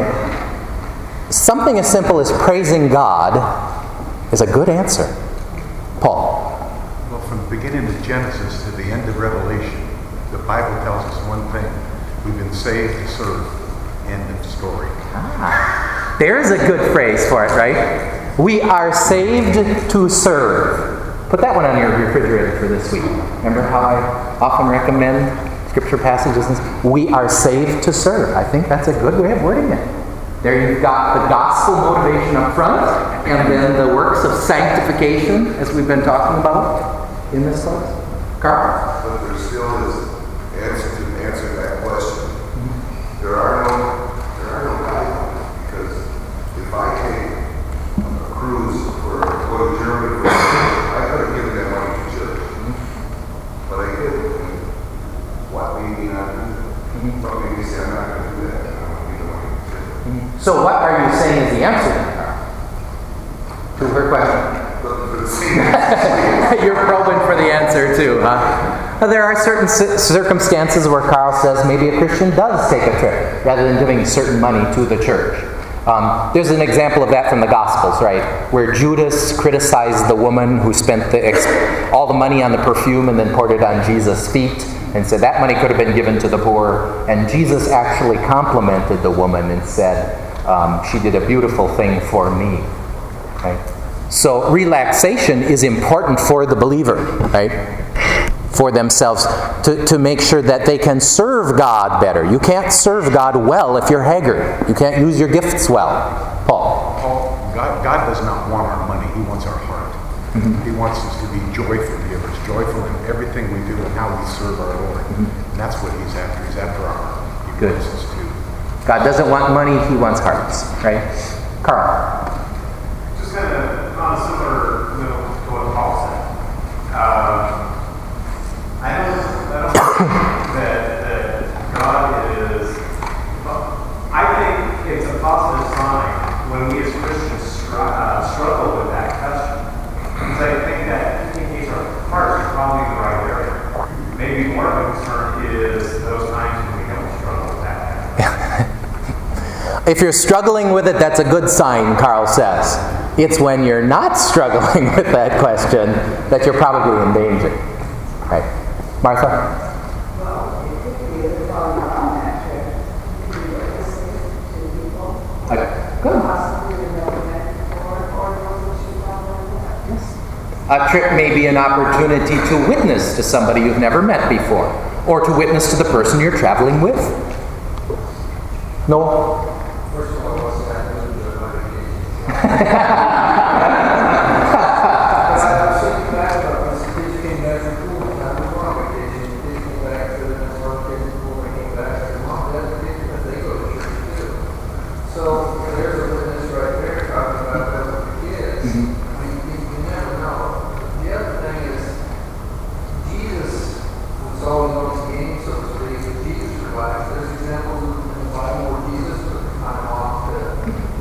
S1: right? Something as simple as praising God is a good answer. Paul?
S6: From the beginning of Genesis to the end of Revelation, the Bible tells us one thing. We've been saved to serve. End of story.
S1: Ah, there's a good phrase for it, right? We are saved to serve. Put that one on your refrigerator for this week. Remember how I often recommend scripture passages? We are saved to serve. I think that's a good way of wording it. There you've got the gospel motivation up front, and then the works of sanctification, as we've been talking about in this class. Carl?
S13: But there still is answer to answer that question. Mm-hmm. There are no there are no guidelines, because if I take a cruise for go to Germany, for I could have given that money to church, mm-hmm. but I didn't. What made me not do that? Mm-hmm. What made me say I'm not going to do that? I don't need the money to church. Mm-hmm.
S1: So what are you saying is the answer to her question? You're probing for the answer too, huh? There are certain circumstances where Carl says maybe a Christian does take a trip rather than giving certain money to the church. Um, there's an example of that from the Gospels, right? Where Judas criticized the woman who spent the ex- all the money on the perfume and then poured it on Jesus' feet and said that money could have been given to the poor. And Jesus actually complimented the woman and said, um, she did a beautiful thing for me, right? So relaxation is important for the believer, right? For themselves, to, to make sure that they can serve God better. You can't serve God well if you're haggard. You can't use your gifts well. Paul?
S6: Paul, God, God does not want our money. He wants our heart. Mm-hmm. He wants us to be joyful givers, joyful in everything we do and how we serve our Lord. Mm-hmm. And that's what He's after. He's after our heart. He
S1: Good.
S6: wants us to.
S1: God doesn't want money. He wants hearts, right? Carl?
S5: Just kind of on a similar note to what Paul said. Um, I don't, I don't think that, that God is, I think it's a positive sign when we as Christians str- uh, struggle with that question. Because I think that indicates our hearts are probably in the right area. Maybe more of a concern is those times when we don't struggle with that.
S1: If you're struggling with it, that's a good sign, Carl says. It's when you're not struggling with that question that you're probably in danger. Right? Martha?
S8: Well, it could be a problem on that trip. You could be listening to
S1: A trip may be an opportunity to witness to somebody you've never met before, or to witness to the person you're traveling with. No?
S9: First of all, what's that going to do about it? I was thinking back about this. Kids came back from school and had a long vacation. Kids came back to the work kids before they came back. Their mom, dad, and kids, because they go to church too. So there's a witness right there talking about that with the kids. Mm-hmm. I mean, you, you never know. The other thing is, Jesus was always on his game, so to speak. But Jesus relaxed. There's examples in the Bible where Jesus took time off to, to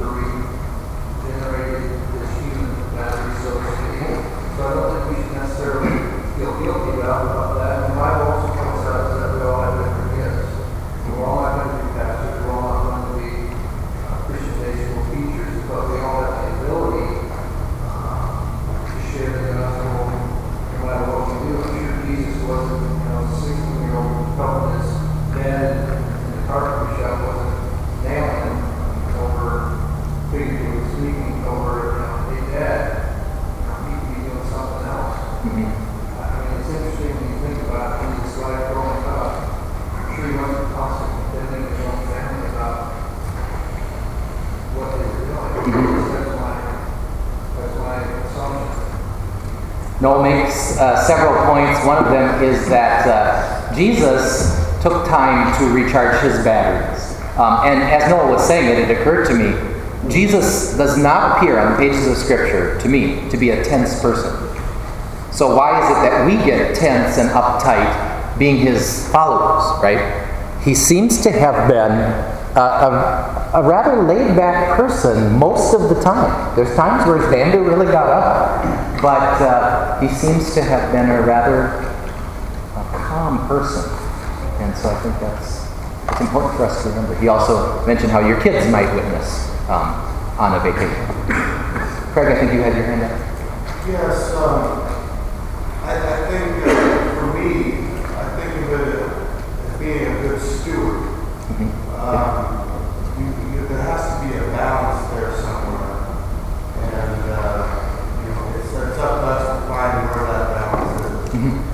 S9: regenerate his human battery, so to speak. So I don't think we should necessarily feel guilty about, about that. And the Bible also points out that we all have different gifts. We're all not going to be pastors. We're all not going to be uh, Christian faithful teachers, but we all have the ability uh, to share the gospel no matter what we do. I'm sure Jesus wasn't, you know, a sixteen-year-old helping his dad in the carpentry shop wasn't nailing him over figuratively speaking over, you know, hey dad, you know, he could be doing something else.
S1: Mm-hmm.
S9: I mean, it's interesting when you think about Jesus' life growing up. I'm sure he wasn't constantly telling his own family about what they were doing.
S1: Mm-hmm.
S9: That's my, that's my assumption.
S1: Noel makes uh, several points. One of them is that uh, Jesus took time to recharge his batteries. Um, and as Noel was saying it, it occurred to me, Jesus does not appear on the pages of Scripture, to me, to be a tense person. So why is it that we get tense and uptight being his followers, right? He seems to have been a, a, a rather laid-back person most of the time. There's times where his anger really got up, but uh, he seems to have been a rather a calm person. And so I think that's it's important for us to remember. He also mentioned how your kids might witness um, on a vacation. Craig, I think you had your hand up.
S13: Yes, um, I, I think uh, for me, I think of it as being a good steward. Mm-hmm. um, you, you, there has to be a balance there somewhere, and uh, you know, it's, it's up to us to find where that balance is.
S1: Mm-hmm.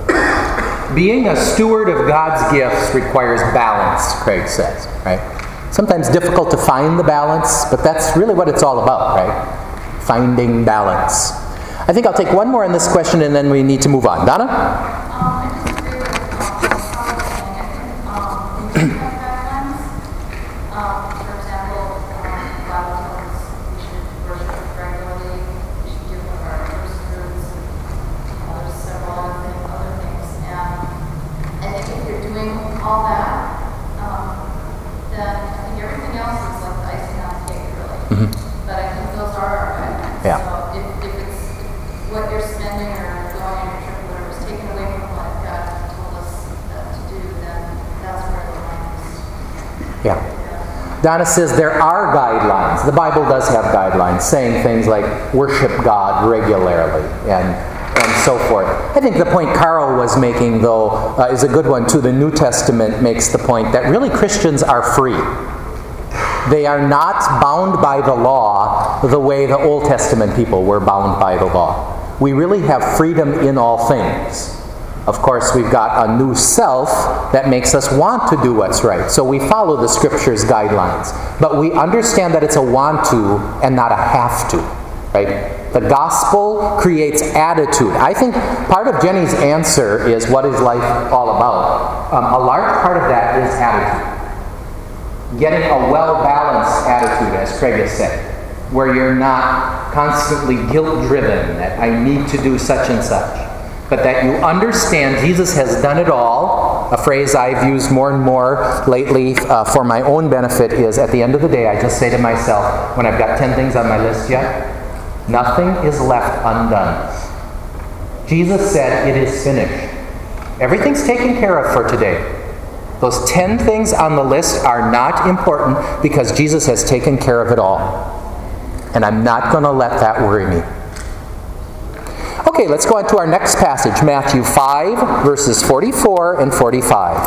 S1: Being a steward of God's gifts requires balance, Craig says, right? Sometimes difficult to find the balance, but that's really what it's all about, right? Finding balance. I think I'll take one more on this question and then we need to move on. Donna?
S8: Um, I disagree with um, Charles saying I think um, we should have guidelines. Um, for example, um, the Bible tells us we should worship regularly, we should give of our first fruits, and uh, there's several other things, other things. And I think if you're doing all that, um, then I think everything else is like the icing on the cake, really. Mm-hmm. But I think those are our guidelines.
S1: Yeah.
S8: So if, if it's what you're spending or going on your trip or whatever is taken away from what God told us uh, to do, then that's where the line is.
S1: Yeah. Donna says there are guidelines. The Bible does have guidelines saying things like worship God regularly and and so forth. I think the point Carl was making, though, uh, is a good one too. The New Testament makes the point that really Christians are free. They are not bound by the law the way the Old Testament people were bound by the law. We really have freedom in all things. Of course, we've got a new self that makes us want to do what's right. So we follow the Scripture's guidelines. But we understand that it's a want to and not a have to. Right? The gospel creates attitude. I think part of Jenny's answer is what is life all about. Um, a large part of that is attitude. Getting a well-balanced attitude, as Craig has said, where you're not constantly guilt-driven that I need to do such and such, but that you understand Jesus has done it all. A phrase I've used more and more lately uh, for my own benefit is, at the end of the day, I just say to myself, when I've got ten things on my list yet, nothing is left undone. Jesus said, it is finished. Everything's taken care of for today. Those ten things on the list are not important because Jesus has taken care of it all. And I'm not going to let that worry me. Okay, let's go on to our next passage, Matthew five, verses forty-four and forty-five.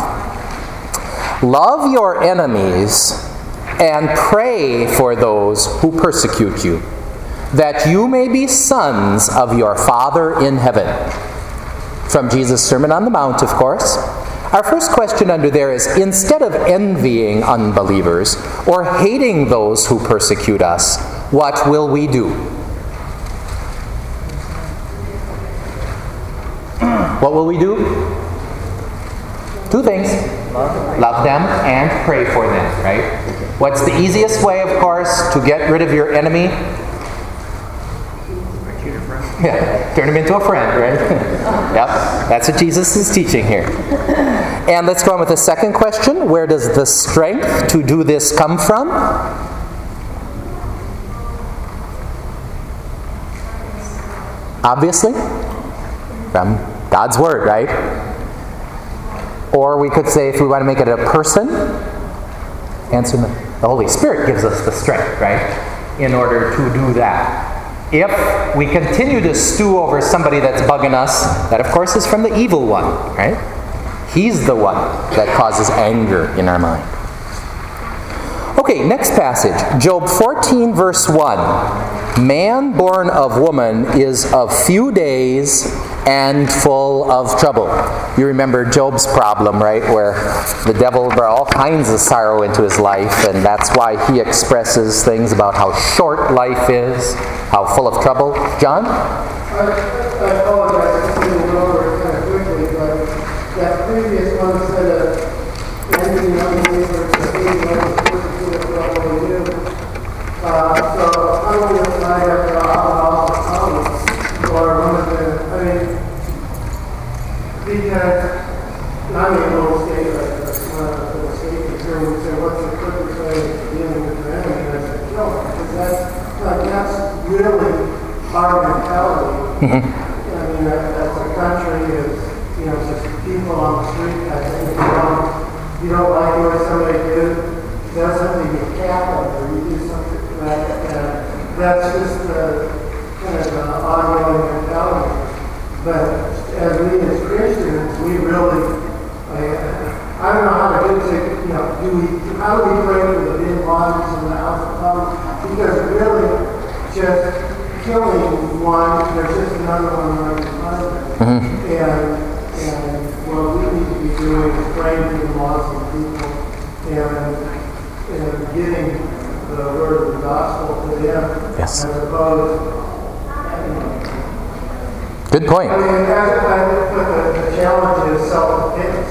S1: Love your enemies and pray for those who persecute you, that you may be sons of your Father in heaven. From Jesus' Sermon on the Mount, of course. Our first question under there is, instead of envying unbelievers or hating those who persecute us, what will we do? What will we do? Two things. Love them and pray for them, right? What's the easiest way, of course, to get rid of your enemy? Yeah, turn him into a friend, right? Yep, that's what Jesus is teaching here. And let's go on with the second question. Where does the strength to do this come from? Obviously, from God's Word, right? Or we could say, if we want to make it a person, answer the, the Holy Spirit gives us the strength, right? In order to do that. If we continue to stew over somebody that's bugging us, that of course is from the evil one, right? He's the one that causes anger in our mind. Okay, next passage. Job fourteen, verse one. Man born of woman is of few days and full of trouble. You remember Job's problem, right? Where the devil brought all kinds of sorrow into his life, and that's why he expresses things about how short life is, how full of trouble. John?
S12: I, I apologize for moving over kind of quickly, but that previous one said that anything unbelievers is hating others persecuted for all they do. Uh, so I don't know if I have uh, all the comments or one of the, I mean, because I mean, a little state like this, one of the state concern would say, what's the quickest way of dealing with your enemy? And I said, kill him. Because that's, like, that's really our mentality. I mean, that, that's a country, it's, you know, just people on the street. I think you don't, you don't like what somebody did, does something, you cap them, or you do something like that. And that's just uh, kind of an ongoing mentality. But as we as Christians, we really, I, I don't know how to do it, you know, do we, how do we pray for the bin Ladens and the Al-Qaeda? Because really, just killing one, there's just another one right in front of it. Mm-hmm. And, and what we need to be doing is praying for the Muslim people and, and getting the word of the gospel to them.
S1: Yes.
S12: As opposed,
S1: good point.
S12: I mean, I, I put the, the challenge is self-defense.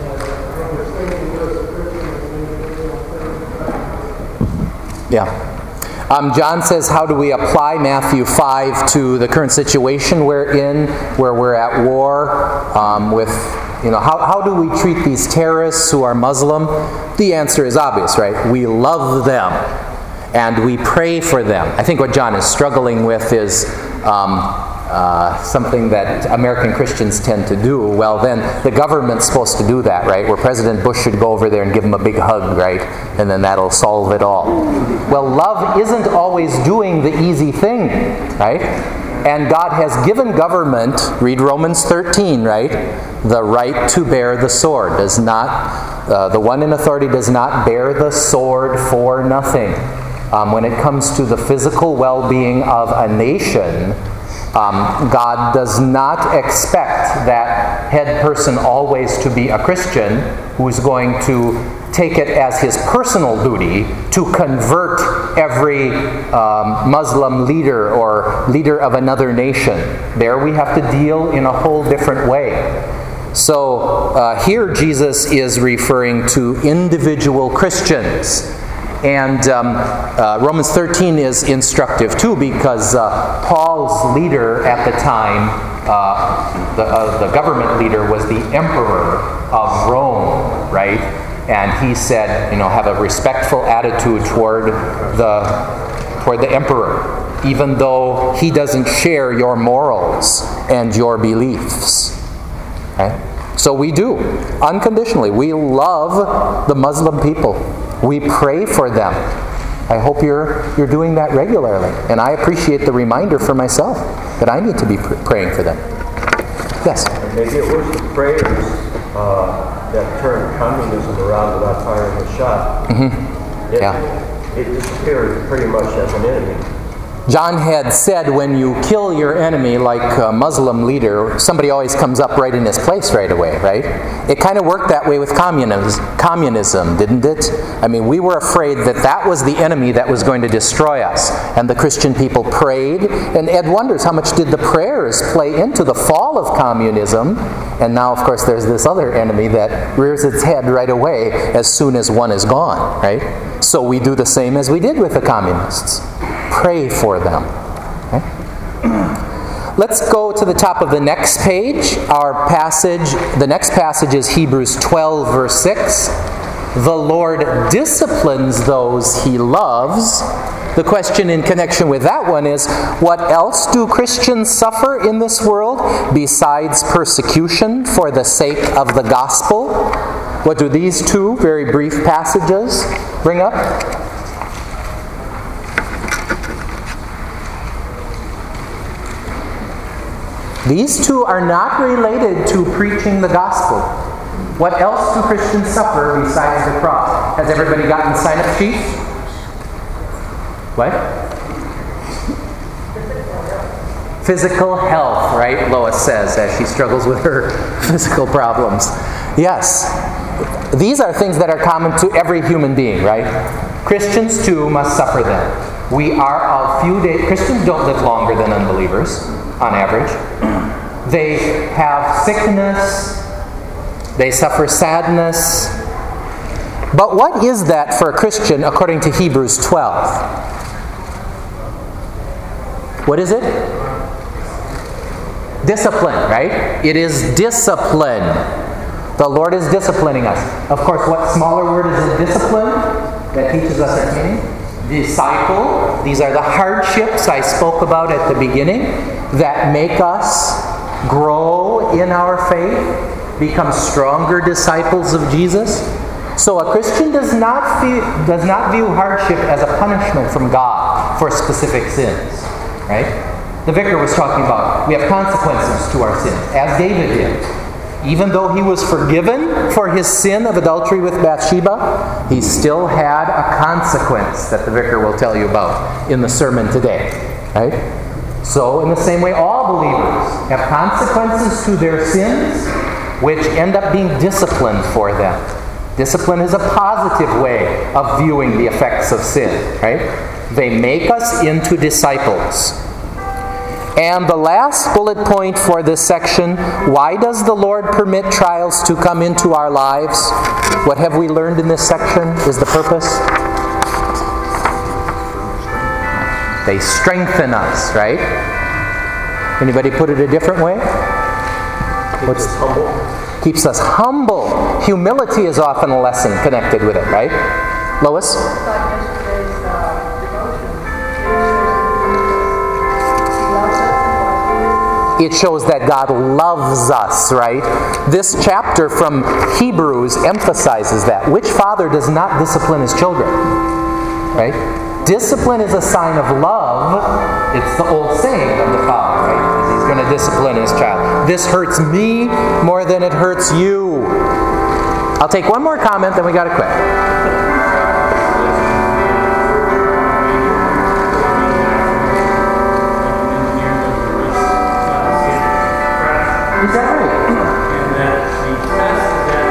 S1: Yeah. Um, John says, how do we apply Matthew five to the current situation we're in, where we're at war um, with, you know, how, how do we treat these terrorists who are Muslim? The answer is obvious, right? We love them, and we pray for them. I think what John is struggling with is um, Uh, something that American Christians tend to do. Well, then the government's supposed to do that, right? Where President Bush should go over there and give him a big hug, right? And then that'll solve it all. Well, love isn't always doing the easy thing, right? And God has given government, read Romans thirteen, right? The right to bear the sword. Does not, uh, the one in authority does not bear the sword for nothing. Um, when it comes to the physical well-being of a nation, Um, God does not expect that head person always to be a Christian who is going to take it as his personal duty to convert every um, Muslim leader or leader of another nation. There we have to deal in a whole different way. So uh, here Jesus is referring to individual Christians. And um, uh, Romans thirteen is instructive too, because uh, Paul's leader at the time, uh, the, uh, the government leader, was the emperor of Rome, right? And he said, you know, have a respectful attitude toward the toward the emperor, even though he doesn't share your morals and your beliefs. Right? So we do, unconditionally. We love the Muslim people. We pray for them. I hope you're you're doing that regularly. And I appreciate the reminder for myself that I need to be pr- praying for them. Yes?
S7: Maybe it was the prayers uh, that turned communism around without firing a shot.
S1: Mm-hmm.
S7: It,
S1: yeah.
S7: it disappeared pretty much as an enemy.
S1: John had said when you kill your enemy, like a Muslim leader, somebody always comes up right in his place right away, right? It kind of worked that way with communism, communism, didn't it? I mean, we were afraid that that was the enemy that was going to destroy us. And the Christian people prayed. And Ed wonders, how much did the prayers play into the fall of communism? And now, of course, there's this other enemy that rears its head right away as soon as one is gone, right? So we do the same as we did with the communists. Pray for them. Okay? Let's go to the top of the next page. Our passage, the next passage is Hebrews twelve, verse six. The Lord disciplines those He loves. The question in connection with that one is, what else do Christians suffer in this world besides persecution for the sake of the gospel? What do these two very brief passages bring up? These two are not related to preaching the gospel. What else do Christians suffer besides the cross? Has everybody gotten sign-up sheets? What? Physical health, right? Lois says as she struggles with her physical problems. Yes. These are things that are common to every human being, right? Christians too must suffer them. We are a few days... Christians don't live longer than unbelievers, on average. They have sickness. They suffer sadness. But what is that for a Christian according to Hebrews twelve? What is it? Discipline, right? It is discipline. The Lord is disciplining us. Of course, what smaller word is in discipline that teaches us our meaning? Disciple. These are the hardships I spoke about at the beginning that make us grow in our faith, become stronger disciples of Jesus. So a Christian does not view, does not view hardship as a punishment from God for specific sins, right? The vicar was talking about we have consequences to our sins, as David did. Even though he was forgiven for his sin of adultery with Bathsheba, he still had a consequence that the vicar will tell you about in the sermon today, right? So, in the same way, all believers have consequences to their sins, which end up being discipline for them. Discipline is a positive way of viewing the effects of sin, right? They make us into disciples. And the last bullet point for this section, why does the Lord permit trials to come into our lives? What have we learned in this section is the purpose? They strengthen us, right? Anybody put it a different way? What's humble? Keeps us humble. Humility is often a lesson connected with it, right? Lois? It shows that God loves us, right? This chapter from Hebrews emphasizes that. Which father does not discipline his children? Right? Discipline is a sign of love. It's the old saying of the father, right? He's going to discipline his child. This hurts me more than it hurts you. I'll take one more comment, then we got to quit. Is that right?
S5: And that the test that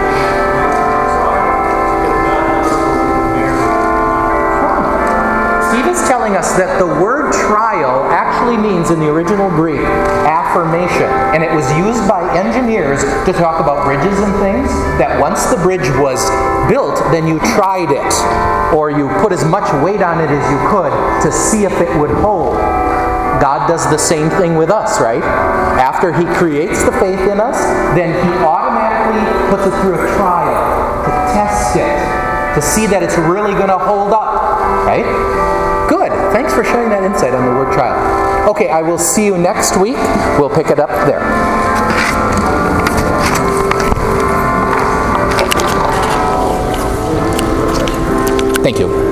S1: Steve is telling us that the word trial actually means in the original Greek affirmation. And it was used by engineers to talk about bridges and things, that once the bridge was built, then you tried it. Or you put as much weight on it as you could to see if it would hold. God does the same thing with us, right? After He creates the faith in us, then He automatically puts it through a trial to test it, to see that it's really going to hold up, right? Good. Thanks for sharing that insight on the word trial. Okay, I will see you next week. We'll pick it up there. Thank you.